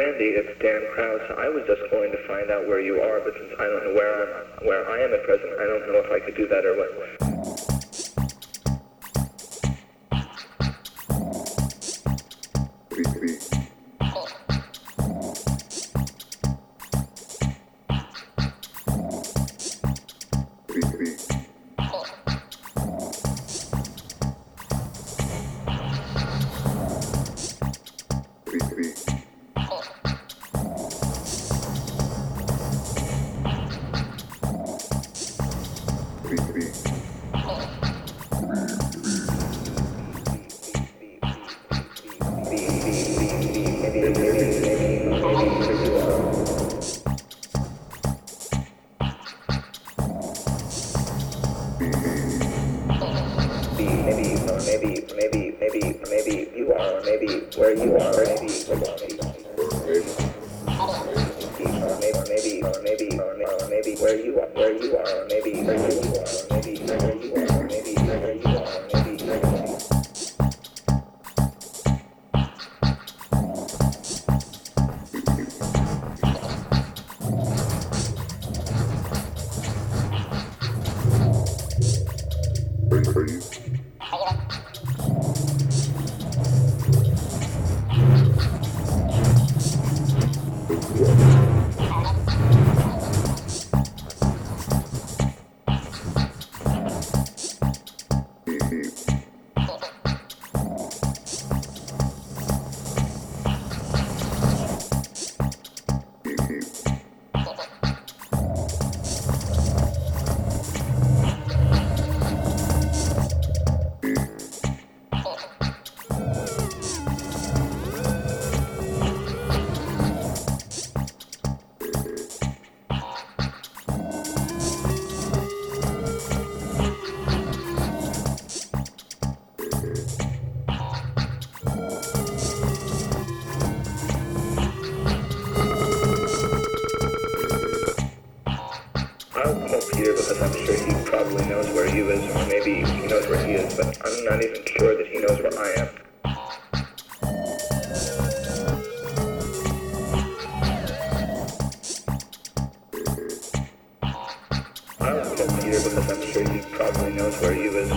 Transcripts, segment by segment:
Randy, it's Dan Krause. I was just going to find out where you are, but since I don't know where I am at present, I don't know if I could do that or what. Maybe you are, maybe where you are, maybe where you are, maybe where you are, maybe where you are, maybe where you are, maybe where you are, maybe where you are. I'll call Peter because I'm sure he probably knows where he is, or maybe he knows where he is, but I'm not even sure that he knows where I am. I'll call Peter because I'm sure he probably knows where he is.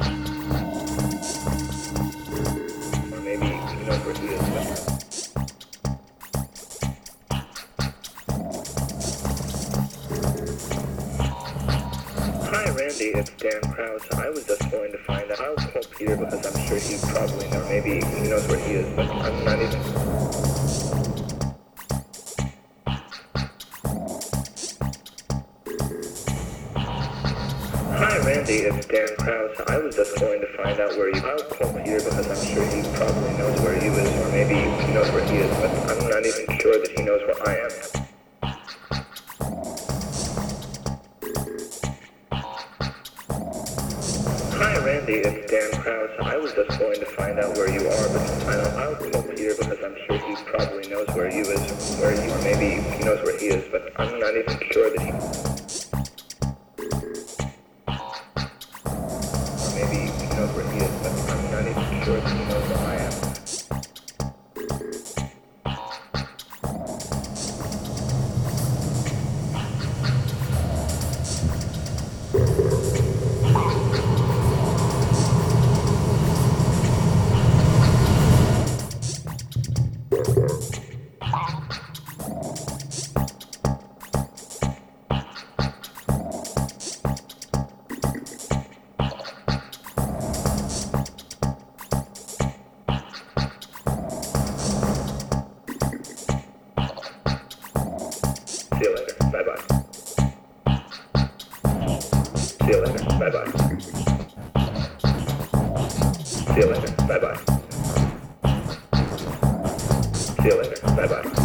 Or maybe he knows where he is, but... Hi Randy, it's Dan Krause. I was just going to find out. I'll call Peter because I'm sure he probably knows. Maybe he knows where he is, but I'm not even... Hi Randy, it's Dan Krause. I was just going to find out where you... I'll call Peter because I'm sure he probably knows where he is, or maybe he knows where he is, but I'm not even sure that he knows where I am. Hi Randy, it's Dan Krause. I was just going to find out where you are, but since I'll call Peter because I'm sure he probably knows where you is, where you, or maybe he knows where he is, but I'm not even sure that he... Or maybe he knows where he is, but I'm not even sure that he knows where I am. See you later. Bye-bye. See you later. Bye-bye. See you later. Bye-bye. See you later. Bye-bye.